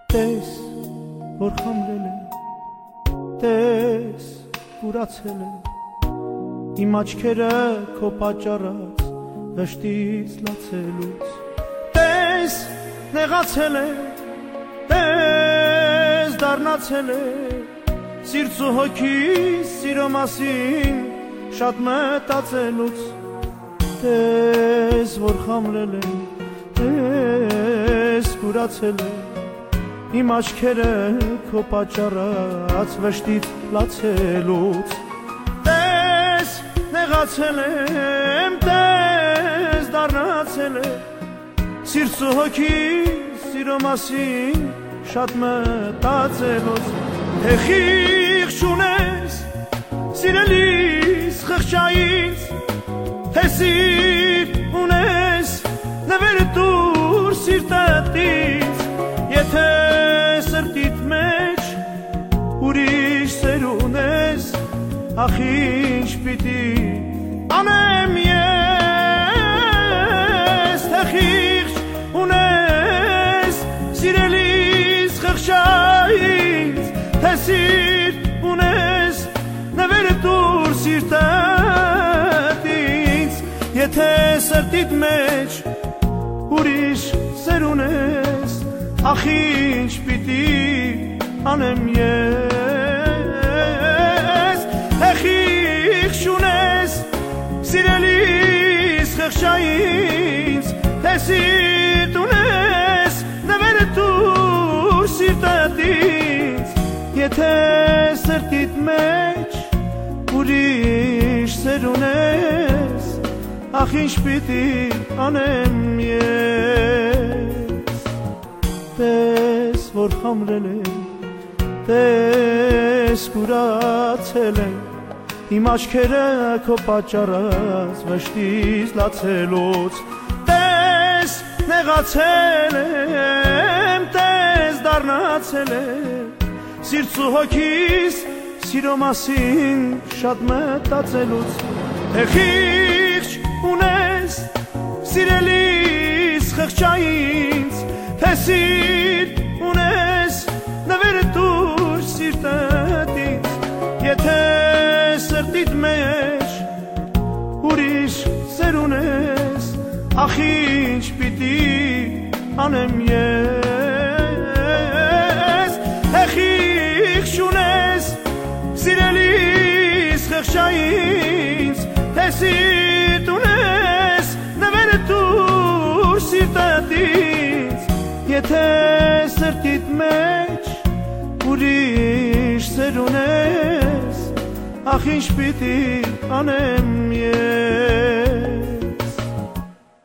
Տես, որ խամրել է, տես, կուրացել է, իմ աչքերը քո պատճառած վշտից լացելուց, տես, նեղացել է, տես, դառնացել է, սիրտ ու հոգիս սիրո մասին շատ մտածելուց, տես, որ խամրել է, տես, կուրացել է, իմ աչքերը քո պատճառած վշտից լացելուց, տես, նեղացել եմ, տես, դառնացել է, սիրտ ու հոգիս սիրո մասին շատ մտածելուց, թե խիղճ ունես սիրելիս խղճայից, թե սիրտ ունես նվեր դուր սիրտատից, եթե սրտիդ մեջ ուրիշ սեր ունես, ախ ինչ պիտի անեմ ես, թե խիղճ ունես սիրելիս խղճայից, թե սիրտ ունես նվեր դուր սիրտատից, եթե սրտիդ մեջ ուրիշ սեր ունես, ախ ինչ պիտի անեմ ես, թե խիղճ ունես սիրելիս խղճայից, թե սիրտ ունես նվեր դուր սիրտատից, եթե սրտիդ մեջ ուրիշ սեր ունես, ախ ինչ պիտի անեմ ես, տես, որ խամրել է, տես, կուրացել է, իմ աչքերը քո պատճառած վշտից լացելուց, տես, նեղացել եմ, տես, դառնացել է, սիրտ ու հոգիս սիրո մասին շատ մտածելուց, թե խիղճ ունես սիրելիս խղճայից, թե սիրտ ունես նվեր դուր սիրտատից, եթե սրտիդ մեջ ուրիշ սեր ունես, ախ ինչ պիտի անեմ ես, թե խիղճ ունես սիրելիս խղճայից, թե սիրտ ունես նվեր դուր սիրտատից, եթե սրտիդ մեջ ուրիշ սեր ունես, ախ ինչ պիտի անեմ ես,